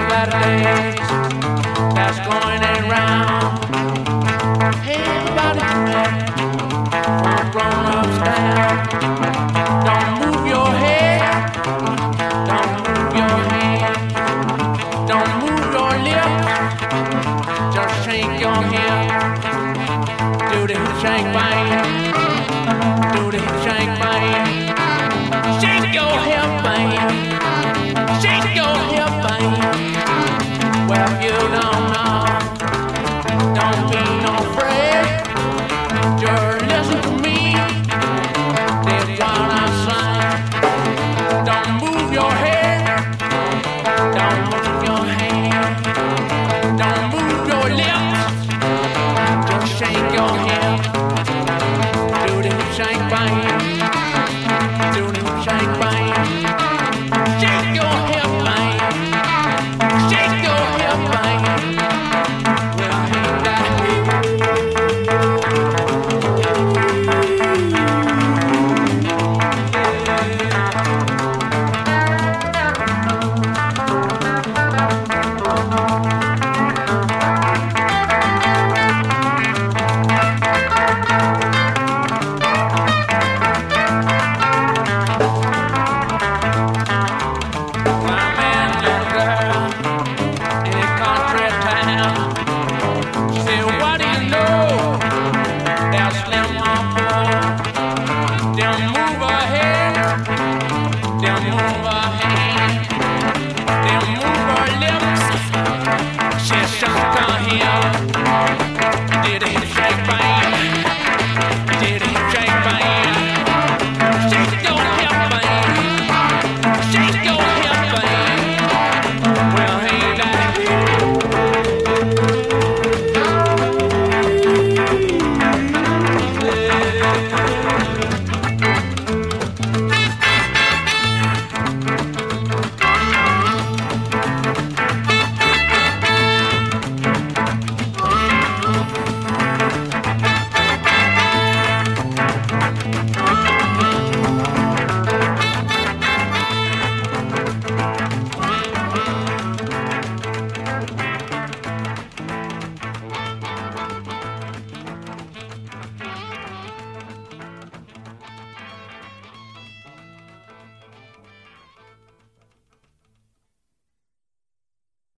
that age that's going around. Hey, everybody do that from grown-ups down. Don't move your head, don't move your hand, don't move your lips, just shake your hip. Do the shake by